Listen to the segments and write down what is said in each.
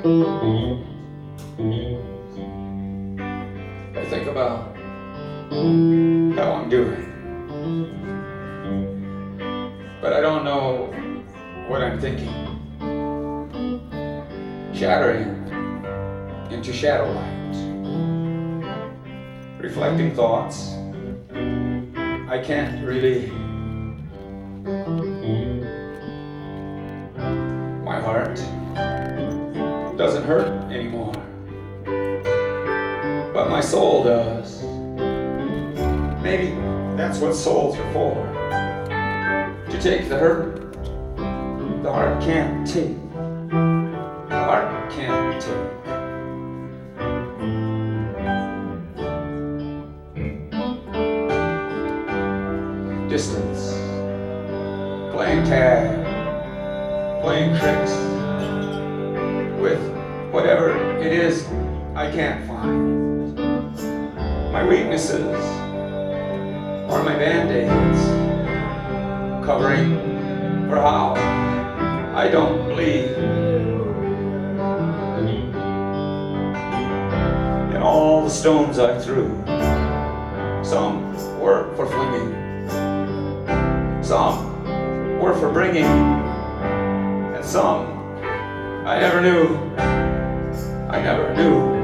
I think about how I'm doing, but I don't know what I'm thinking. Shattering into shadow light, reflecting thoughts I can't really. My heart doesn't hurt anymore, but my soul does. Maybe that's what souls are for, to take the hurt the heart can't take. The heart can't take. Distance, playing tag, playing tricks with whatever it is I can't find. My weaknesses are my band-aids, covering for how I don't bleed. And all the stones I threw, some were for flinging, some were for bringing, and some I never knew. I never knew.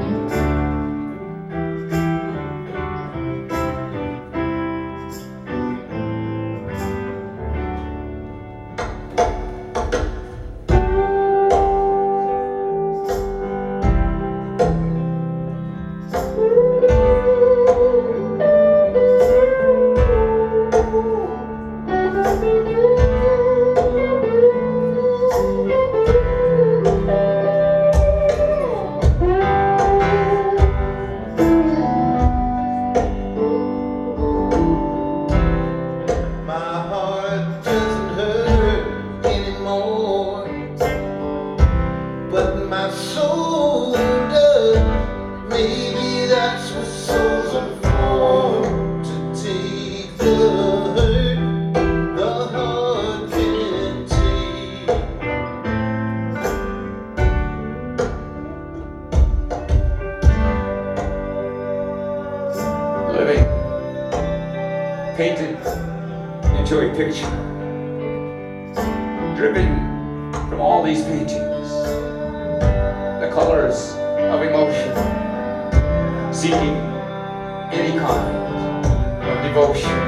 Living, painted into a picture, dripping from all these paintings, the colors of emotion, seeking any kind of devotion.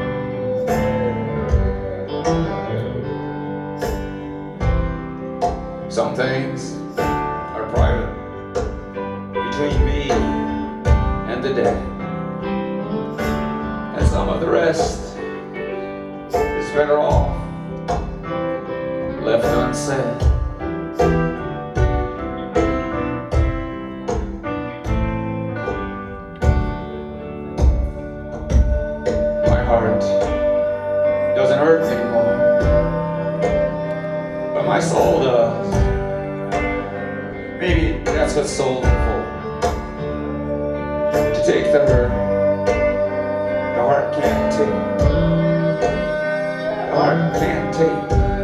Some things are private, between me and the dead. And some of the rest is better off left unsaid. My heart doesn't hurt anymore, but my soul does. Maybe that's what souls are for, to take the hurt the heart can't take. The heart can't take.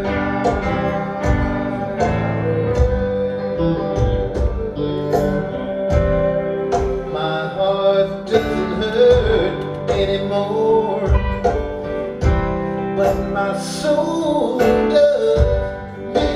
My heart doesn't hurt anymore, but my soul does.